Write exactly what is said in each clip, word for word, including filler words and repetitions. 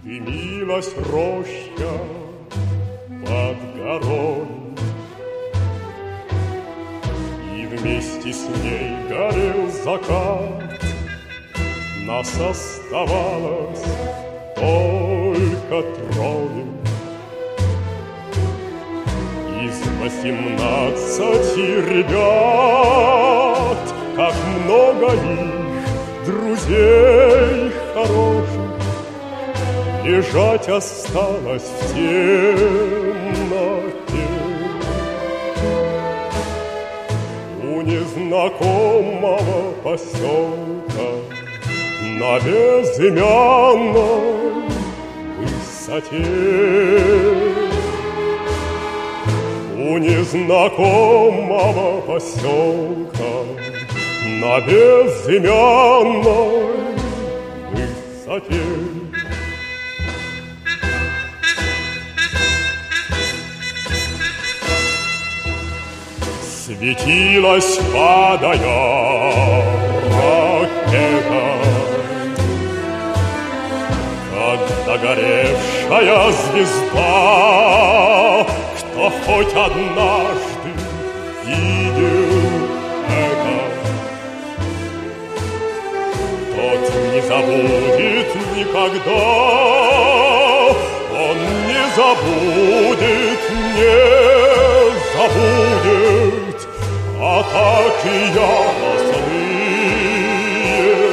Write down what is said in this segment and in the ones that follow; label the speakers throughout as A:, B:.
A: Дымилась роща под горой, и вместе с ней горел закат. Нас оставалось только трое из восемнадцати ребят. Как много их друзей хороших лежать осталось в темноте. У незнакомого поселка на безымянной высоте. У незнакомого поселка на безымянной высоте. Светилась, падая, ракета, как догоревшая звезда. Кто хоть однажды видел это, тот не забудет никогда. Он не забудет, не забудет атаки яростные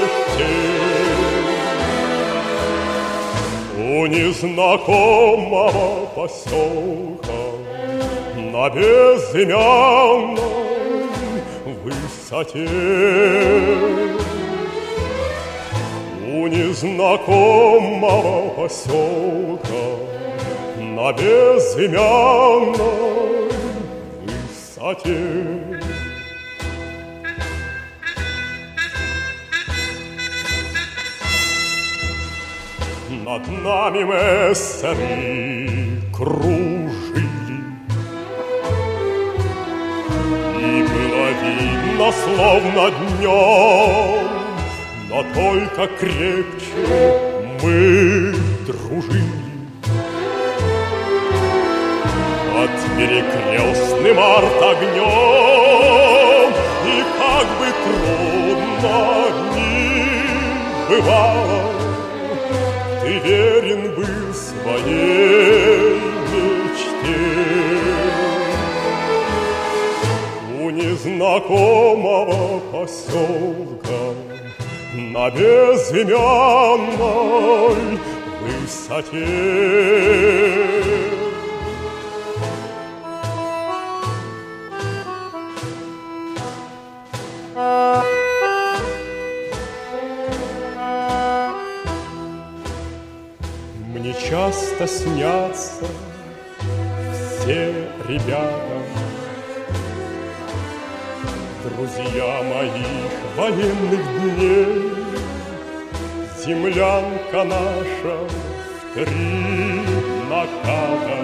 A: те. У незнакомого поселка на безымянной высоте. У незнакомого поселка на безымянной высоте. Над нами мессеры кружили, и было видно, словно днем, но только крепче мы дружили. Под перекрестным артогнем, и как бы трудно ни бывало, ты верен был своей мечте. У незнакомого поселка на безымянной высоте. Мне часто снятся все ребята, друзья моих военных дней. Землянка наша в три наката,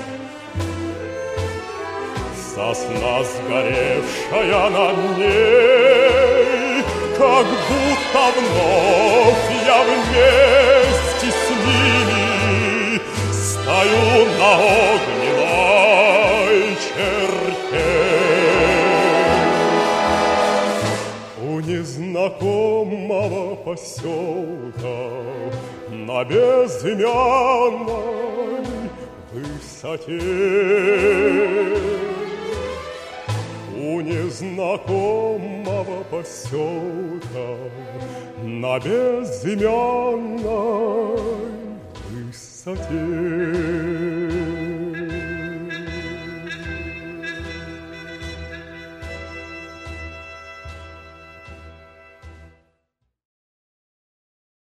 A: сосна сгоревшая над ней. Как будто вновь я вместе с ними стою на огненной черте. У незнакомого поселка на безымянной высоте. У незнакомого поселка на безымянной высоте.